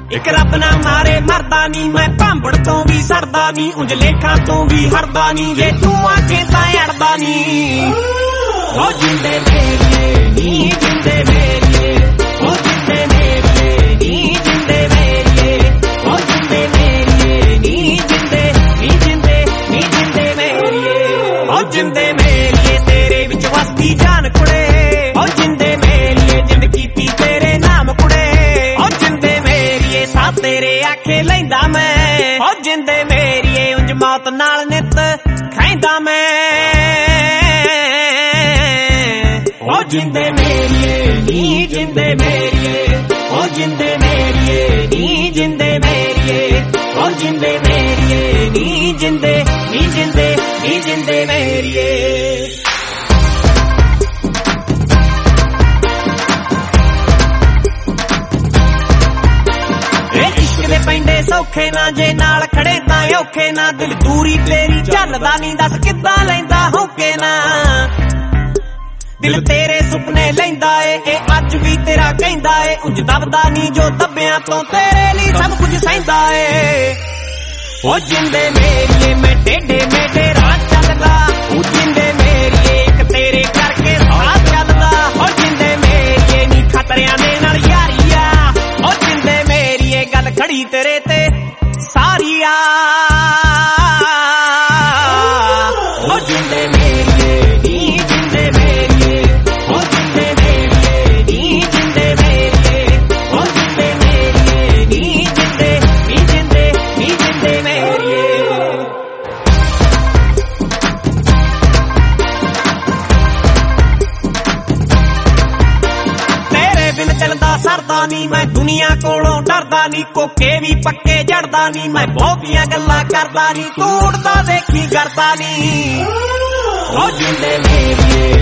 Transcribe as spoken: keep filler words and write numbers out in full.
ਇੱਕ ਰੱਬ ਨਾ ਮਾਰੇ ਮਰਦਾ ਨੀ ਮੈਂ ਭਾਂਬੜ ਤੋਂ ਵੀ ਸਰਦਾ ਨੀ ਉਂਝ ਲੇਖਾਂ ਤੋਂ ਵੀ ਹਰਦਾ ਨੀ ਜੇ ਤੂੰ ਆਖੇ ਤਾਂ ਅੜਦਾ ਨੀ ਓ ਜਿੰਦੇ ਮੇਰੀਏ ਨੀ ਜਿੰਦੇ ਮੇਰੀਏ ਓ ਜਿੰਦੇ ਮੇਰੀਏ ਨੀ ਜਿੰਦੇ ਮੇਰੀਏ ਓ ਜਿੰਦੇ ਮੇਰੀਏ ਨੀ ਜਿੰਦੇ ਨੀ ਜਿੰਦੇ ਨੀ ਜਿੰਦੇ ਮੇਰੀਏ ਓ ਜਿੰਦੇ ਮੇਰੀਏ ਤੇਰੇ ਵਿੱਚ ਵਸਦੀ ਜਾਨ ਕੁੜੇ ਓ ਜਿੰਦੇ ਮੇਰੀਏ ਜਿੰਦ ਕੀਤੀ ਤੇਰੇ ਨਾਮ ਕੁੜੇ ਓ ਜਿੰਦੇ ਮੇਰੀਏ ਸਾ ਤੇਰੇ ਆਖੇ ਲੈਂਦਾ ਮੈਂ ਓ ਜਿੰਦੇ ਮੇਰੀਏ ਉਂਝ ਮੌਤ ਨਾਲ ਨਿੱਤ ਖਾਂਦਾ ਮੈਂ ਓ ਜਿੰਦੇ ਮੇਰੀਏ ਨੀ ਜਿੰਦੇ ਮੇਰੀਏ ਓ ਜਿੰਦੇ ਮੇਰੀਏ ਨੀ ਜਿੰਦੇ ਮੇਰੀਏ ਓ ਜਿੰਦੇ ਮੇਰੀਏ ਨੀ ਜਿੰਦੇ ਨੀ ਜਿੰਦੇ ਨੀ ਜਿੰਦੇ ਮੇਰੀਏ ਪੈਂਦੇ ਸੌਖੇ ਨਾ ਜੇ ਨਾਲ ਖੜੇ ਤਾਂ ਔਖੇ ਨਾ ਦਿਲ ਦੂਰੀ ਤੇਰੀ ਚੱਲਦਾ ਨੀ ਦੱਸ ਕਿੱਦਾਂ ਲੈਂਦਾ ਹੋਕੇ ਨਾ ਦਿਲ ਤੇਰੇ ਸੁਪਨੇ ਲੈਂਦਾ ਏ ਇਹ ਅੱਜ ਵੀ ਤੇਰਾ ਕਹਿੰਦਾ ਏ ਉਂਝ ਦਬਦਾ ਨੀ ਜੋ ਦੱਬਿਆਂ ਤੋਂ ਤੇਰੇ ਲਈ ਸਭ ਕੁਝ ਸਹਿੰਦਾ ਏ ਓ ਜਿੰਦੇ ਮੇਰੀਏ ਮੈਂ ਟੇਢੇ ਮੇਢੇ ਰਾਹ ਚੱਲਦਾ ਓ ਜਿੰਦੇ ਮੇਰੀਏ ਇੱਕ ਤੇਰੇ ਕਰਕੇ ਸਾਹ ਚੱਲਦਾ ਓ ਜਿੰਦੇ ਮੇਰੀਏ ਨੀ ਖਤਰਿਆਂ ਦੇ ਨਾਲ ਯਾਰੀ ਆ ਓ ਜਿੰਦੇ ਮੇਰੀਏ ਗੱਲ ਖੜੀ ਤੇਰੇ ਤੇ ਸਾਰੀ ਆ ਓ ਜਿੰਦੇ ਮੇਰੀਏ ਨੀ ਜਿੰਦੇ ਮੇਰੀਏ ਓ ਜਿੰਦੇ ਮੇਰੀਏ ਨੀ ਜਿੰਦੇ ਮੇਰੀਏ ਓ ਜਿੰਦੇ ਮੇਰੀਏ ਨੀ ਜਿੰਦੇ ਨੀ ਜਿੰਦੇ ਨੀ ਜਿੰਦੇ ਮੇਰੀਏ ਤੇਰੇ ਬਿਨ ਚੱਲਦਾ ਸਰਦਾ ਨੀ ਮੈਂ ਦੁਨੀਆ ਕੋਲੋਂ ਡਰਦਾ ਨੀ ਕੋਕੇ ਵੀ ਪੱਕੇ ਜੜਦਾ ਨੀ ਮੈਂ ਬਹੁਤੀਆਂ ਗੱਲਾਂ ਕਰਦਾ ਨੀ ਤੂੰ ਉੜਦਾ ਦੇਖੀ ਕਰਦਾ ਨੀ ਓ ਜਿੰਦੇ ਮੇਰੀਏ